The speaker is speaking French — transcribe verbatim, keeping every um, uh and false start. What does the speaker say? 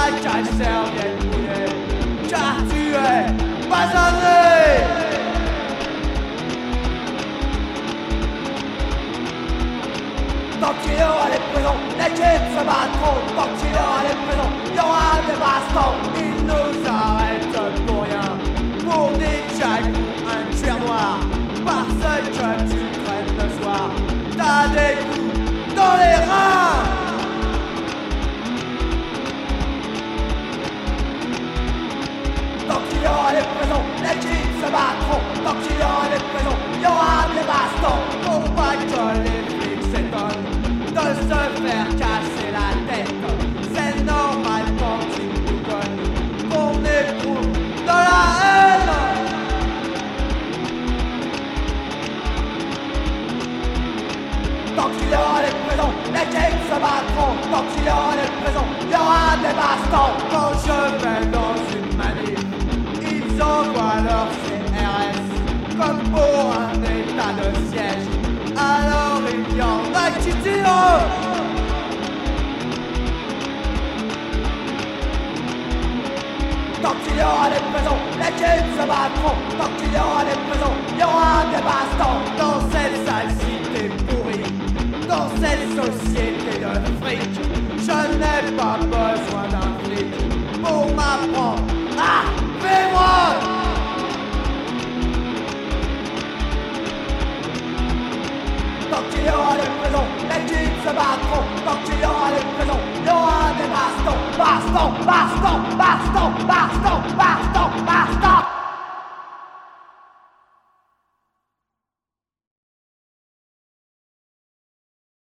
avec ta serviette mouillée, car tu es pas un vrai. Tant qu'il y aura les prisons, les kids se battront. Tant qu'il y aura les prisons, il y aura des bastons. Ils nous arrêtent pour rien, pour des jacks ou un cuir noir. Parce que tu traînes le soir, t'as des coups dans les reins. Tant qu'il y aura les prisons, les kids se battront. Tant qu'il y aura les prisons, il y aura des bastons. Pour pas que les flics s'étonnent de se faire casser la tête. C'est normal quand ils nous connent qu'on éprouve de la haine. Tant qu'il y aura les prisons, les kids se battront. Tant qu'il y aura les prisons, il y aura des bastons. Quand je vais dans une manif, ils envoient leur C R S comme pour un état de siège. Alors il y en a qui tirent. Tant qu'il y aura les prisons, les kids se battront. Tant qu'il y aura les prisons, il y aura des bastons. Dans cette sale cité pourrie, dans cette société de fric, je n'ai pas besoin d'un flic pour m'apprendre à vivre. Tant qu'il y aura les prisons, les kids se battront. Tant qu'il y aura les prisons, il y aura des bastons. Bastons, bastons, bastons, bastons, bastons, bastons.